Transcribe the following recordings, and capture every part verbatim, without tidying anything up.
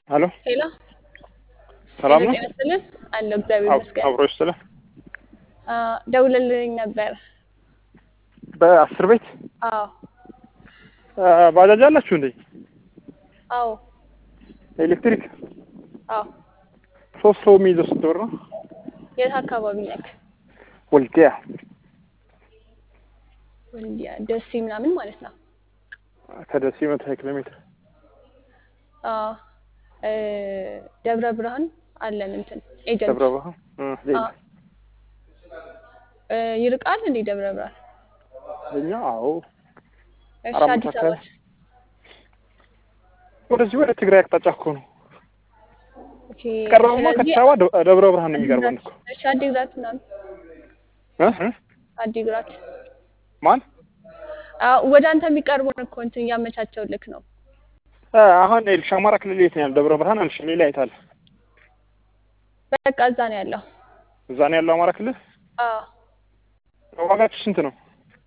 ሄሎ ሄሎ ሰላም ነው? ጤና ይስጥልን አለ እግዚአብሔር ይመስገን። አብሮ ይስጥልህ። አ ደውለልኝ ነበር። በአስር ቤት አዎ ባጃጅ አላችሁ እንዴ? አዎ ኤሌክትሪክ አዎ። ሶስት ሰው የሚይዘው ስንት ብር ነው? የት አካባቢ ነክ? ወልዲያ ወልዲያ ደሴ ምናምን ማለት ነው። ከደሴ መቶ ኪሎ ሜትር። አዎ እ ደብረ ብርሃን አለን እንትን ኤጀንት። ደብረ ብርሃን እ እ ይርቃል እንዴ ደብረ ብርሃን? እኛ አዎ እሺ አዲስ አበባ ወደዚህ ወደ ትግራይ አቅጣጫ እኮ ነው። ኦኬ ቀረውማ ከአዲስ አበባ ደብረ ብርሃን ነው የሚቀርበን እኮ። እሺ አዲግራት ምናምን እ አዲግራት ማን? አዎ ወደ አንተ የሚቀርበውን እኮ እንትን እያመቻቸውልክ ነው። አሁን ኤልሻ አማራ ክልል የት ነው ያለው? ደብረ ብርሃን አልሽ ሌላ የት? በቃ እዛ ነው ያለው። እዛ ነው ያለው አማራ ክልል? አዎ ዋጋችሁ ስንት ነው?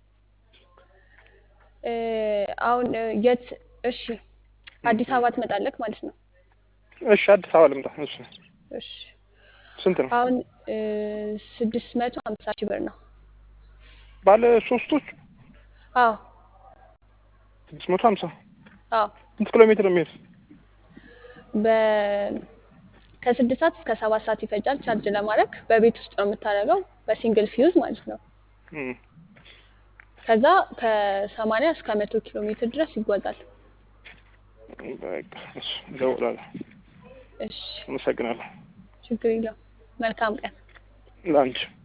እ አሁን የት? እሺ አዲስ አበባ ትመጣለህ ማለት ነው? እሺ አዲስ አበባ ልምጣ። እሺ እሺ ስንት ነው? አሁን ስድስት መቶ ሃምሳ ሺህ ብር ነው። ባለ ሶስቶች? አዎ ስድስት መቶ ሃምሳ። አዎ ስንት ኪሎ ሜትር ነው የሚሄድ? በ ከስድስት ሰዓት እስከ ሰባት ሰዓት ይፈጃል ቻርጅ ለማድረግ። በቤት ውስጥ ነው የምታደርገው በሲንግል ፊውዝ ማለት ነው። እም ከዛ ከሰማንያ እስከ መቶ ኪሎ ሜትር ድረስ ይጓዛል። በቃ እሺ ደውላለሁ። እሺ አመሰግናለሁ። ችግር የለውም። መልካም ቀን ላንቺ